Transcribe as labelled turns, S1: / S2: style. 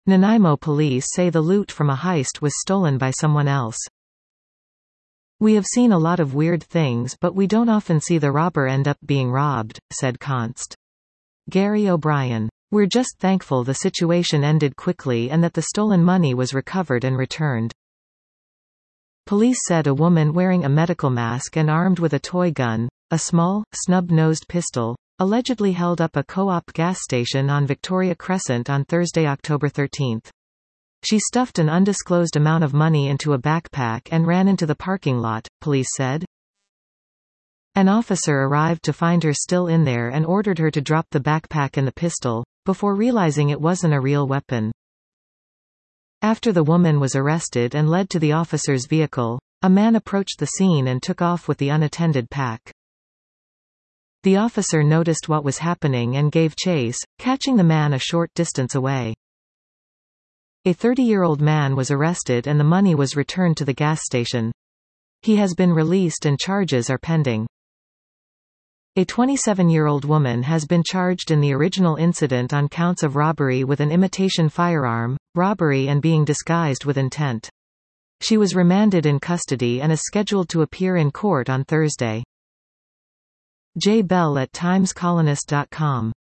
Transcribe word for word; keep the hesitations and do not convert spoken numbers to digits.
S1: Nanaimo police say the loot from a heist was stolen by someone else. "We have seen a lot of weird things, but we don't often see the robber end up being robbed," said Const. Gary O'Brien. "We're just thankful the situation ended quickly and that the stolen money was recovered and returned." Police said a woman wearing a medical mask and armed with a toy gun, a small, snub-nosed pistol, allegedly held up a Co-op gas station on Victoria Crescent on Thursday, October thirteenth. She stuffed an undisclosed amount of money into a backpack and ran into the parking lot, police said. An officer arrived to find her still in there and ordered her to drop the backpack and the pistol, before realizing it wasn't a real weapon. After the woman was arrested and led to the officer's vehicle, a man approached the scene and took off with the unattended pack. The officer noticed what was happening and gave chase, catching the man a short distance away. A thirty-year-old man was arrested and the money was returned to the gas station. He has been released and charges are pending. A twenty-seven-year-old woman has been charged in the original incident on counts of robbery with an imitation firearm, robbery and being disguised with intent. She was remanded in custody and is scheduled to appear in court on Thursday. Jay Bell at times colonist dot com